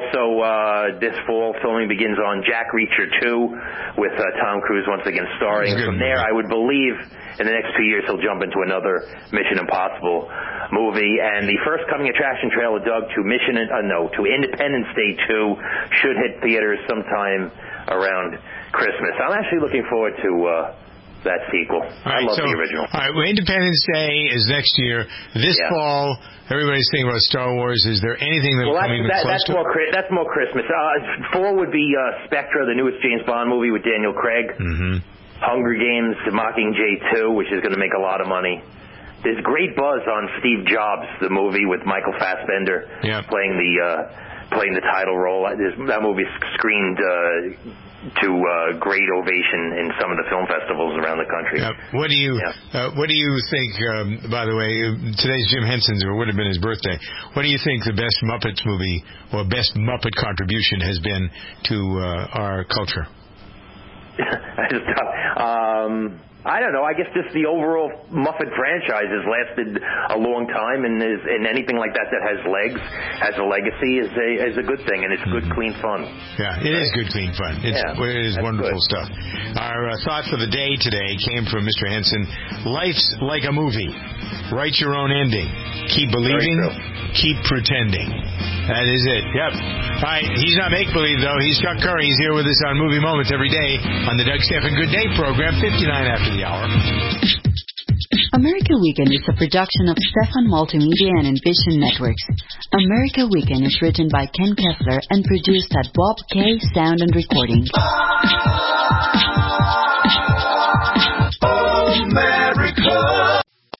Also, this fall, filming begins on Jack Reacher 2 with Tom Cruise once again starring. From there, I would believe in the next 2 years he'll jump into another Mission Impossible movie. And the first coming attraction trailer, Doug, to Independence Day 2 should hit theaters sometime around Christmas. I'm actually looking forward to that sequel. I love the original. All right, well, Independence Day is next year. This fall, everybody's thinking about Star Wars. Is there anything that's coming close to it? That's more Christmas. Fall would be Spectre, the newest James Bond movie with Daniel Craig. Mm-hmm. Hunger Games, Mockingjay 2, which is going to make a lot of money. There's great buzz on Steve Jobs, the movie with Michael Fassbender playing the title role. That movie screened to great ovation in some of the film festivals around the country. What do you think? By the way, today's Jim Henson's, or would have been his birthday. What do you think the best Muppets movie or best Muppet contribution has been to our culture? I don't know. I guess just the overall Muppet franchise has lasted a long time, and anything like that has legs, has a legacy, is a good thing, and it's good, clean fun. Yeah, it is good, clean fun. It is wonderful stuff. Our thought for the day today came from Mr. Henson. Life's like a movie. Write your own ending. Keep believing. Keep pretending. That is it. Yep. All right. He's not make-believe, though. He's Chuck Curry. He's here with us on Movie Moments every day on the Doug Stephan Good Day program, 59 after the hour. America Weekend is a production of Stefan Multimedia and Envision Networks. America Weekend is written by Ken Kessler and produced at Bob K. Sound and Recording. America!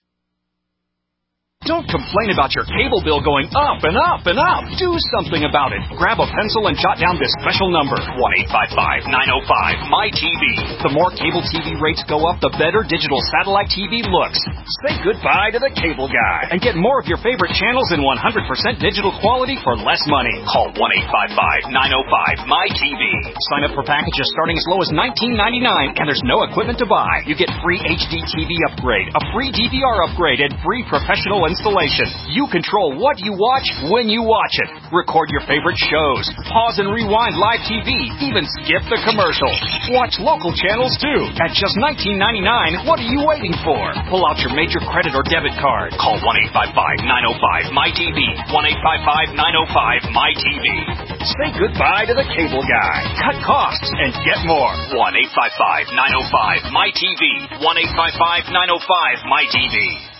Don't complain about your cable bill going up and up and up. Do something about it. Grab a pencil and jot down this special number, 1-855-905-MY-TV. The more cable TV rates go up, the better digital satellite TV looks. Say goodbye to the cable guy and get more of your favorite channels in 100% digital quality for less money. Call 1-855-905-MY-TV. Sign up for packages starting as low as $19.99, and there's no equipment to buy. You get free HD TV upgrade, a free DVR upgrade, and free professional installation. installation. You control what you watch when you watch it. Record your favorite shows. Pause and rewind live TV. Even skip the commercials. Watch local channels too. At just $19.99, what are you waiting for? Pull out your major credit or debit card. Call 1-855-905-MyTV. 1-855-905-MyTV. Say goodbye to the cable guy. Cut costs and get more. 1-855-905-MyTV. 1-855-905-MyTV.